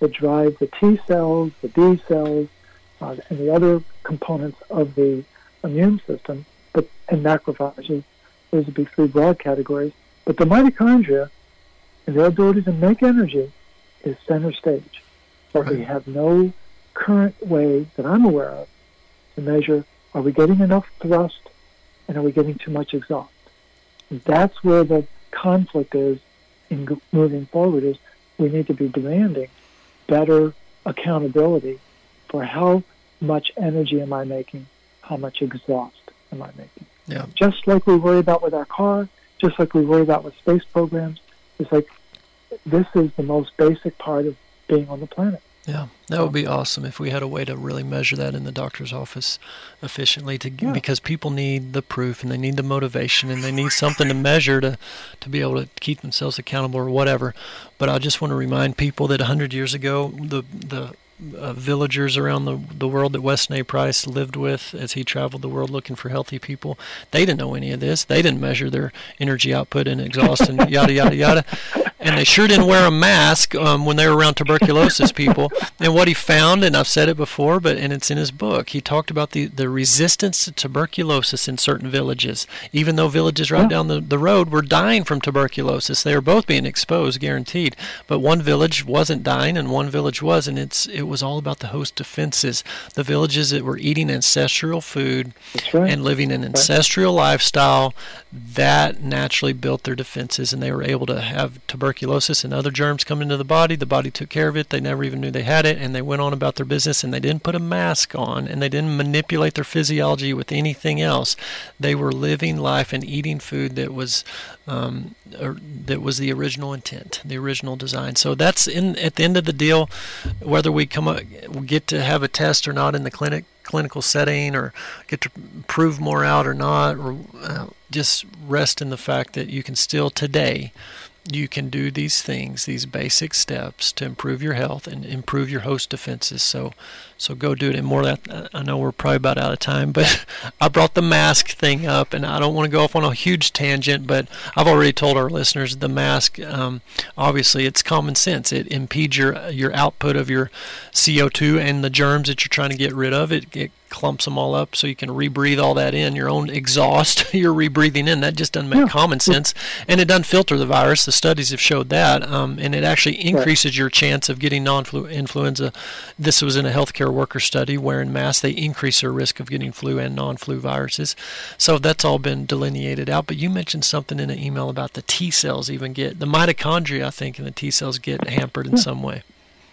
[SPEAKER 3] that drive the T cells, the B cells, uh, and the other components of the immune system, but and macrophages. Those would be three broad categories. But the mitochondria and their ability to make energy is center stage. But we have no current way that I'm aware of to measure, are we getting enough thrust and are we getting too much exhaust? And that's where the conflict is in g- moving forward, is we need to be demanding better accountability for how much energy am I making, how much exhaust am I making.
[SPEAKER 2] Yeah.
[SPEAKER 3] Just like we worry about with our car, just like we worry about with space programs, it's like this is the most basic part of being on the planet.
[SPEAKER 2] Yeah, that would be awesome if we had a way to really measure that in the doctor's office efficiently. To yeah. Because people need the proof and they need the motivation and they need something to measure to, to be able to keep themselves accountable or whatever. But I just want to remind people that one hundred years ago, the the uh, villagers around the the world that Weston A. Price lived with as he traveled the world looking for healthy people, they didn't know any of this. They didn't measure their energy output and exhaust and yada, yada, yada. And they sure didn't wear a mask um, when they were around tuberculosis people. And what he found, and I've said it before, but and it's in his book, he talked about the, the resistance to tuberculosis in certain villages. Even though villages right yeah. down the, the road were dying from tuberculosis, they were both being exposed, guaranteed. But one village wasn't dying and one village was, and it's it was all about the host defenses. The villages that were eating ancestral food
[SPEAKER 3] right.
[SPEAKER 2] and living an ancestral right. lifestyle, that naturally built their defenses, and they were able to have tuberculosis tuberculosis and other germs come into the body. The body took care of it. They never even knew they had it, and they went on about their business, and they didn't put a mask on, and they didn't manipulate their physiology with anything else. They were living life and eating food that was um, or, that was the original intent, the original design. So that's in at the end of the deal, whether we come up, we get to have a test or not in the clinic, clinical setting, or get to prove more out or not, or uh, just rest in the fact that you can still today you can do these things, these basic steps to improve your health and improve your host defenses. So so go do it. And more that, I know we're probably about out of time, but I brought the mask thing up, and I don't want to go off on a huge tangent, but I've already told our listeners the mask, um, obviously it's common sense. It impedes your your output of your C O two and the germs that you're trying to get rid of. It, it clumps them all up so you can rebreathe all that in, your own exhaust you're rebreathing in. That just doesn't make yeah. common sense, and it doesn't filter the virus. The studies have showed that, um, and it actually increases your chance of getting non-influenza. This was in a healthcare worker study. Wearing masks, they increase their risk of getting flu and non-flu viruses. So that's all been delineated out. But you mentioned something in an email about the T cells even get, the mitochondria, I think, and the T cells get hampered in yeah. some way.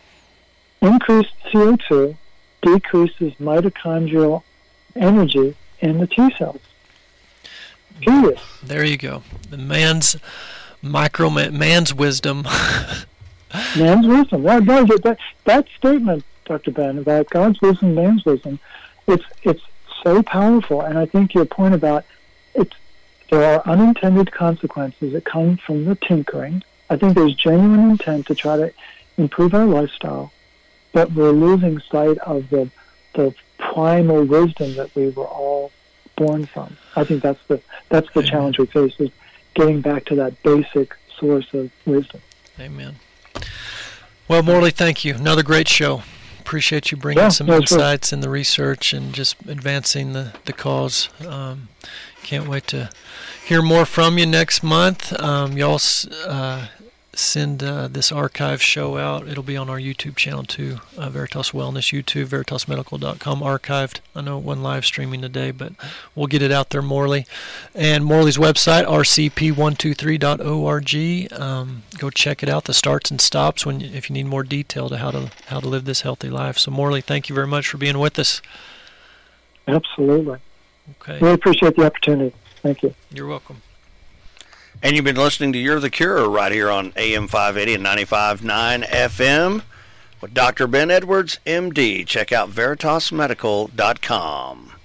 [SPEAKER 3] Increased C O two decreases mitochondrial energy in the T cells. Period.
[SPEAKER 2] There you go. The man's micro man's wisdom.
[SPEAKER 3] Man's wisdom. That, that, that, that statement, Doctor Ben, about God's wisdom, man's wisdom, it's it's so powerful. And I think your point about it's there are unintended consequences that come from the tinkering. I think there's genuine intent to try to improve our lifestyle, but we're losing sight of the the primal wisdom that we were all born from. I think that's the that's the Amen. Challenge we face, is getting back to that basic source of wisdom.
[SPEAKER 2] Amen. Well, Morley, thank you. Another great show. Appreciate you bringing
[SPEAKER 3] yeah,
[SPEAKER 2] some
[SPEAKER 3] no,
[SPEAKER 2] insights
[SPEAKER 3] sure.
[SPEAKER 2] in the research and just advancing the, the cause. Um, can't wait to hear more from you next month. Um, y'all uh, send uh, this archive show out. It'll be on our YouTube channel too, uh, Veritas Wellness YouTube, veritas medical dot com archived. I know it wasn't live streaming today, but we'll get it out there, Morley. And Morley's website, r c p one two three dot org. Um, go check it out, the starts and stops, when if you need more detail to how to how to live this healthy life. So, Morley, thank you very much for being with us.
[SPEAKER 3] Absolutely.
[SPEAKER 2] Okay.
[SPEAKER 3] Really appreciate the opportunity. Thank you.
[SPEAKER 2] You're welcome.
[SPEAKER 1] And you've been listening to You're the Cure right here on A M five eighty and ninety-five point nine F M with Doctor Ben Edwards, M D. Check out veritas medical dot com.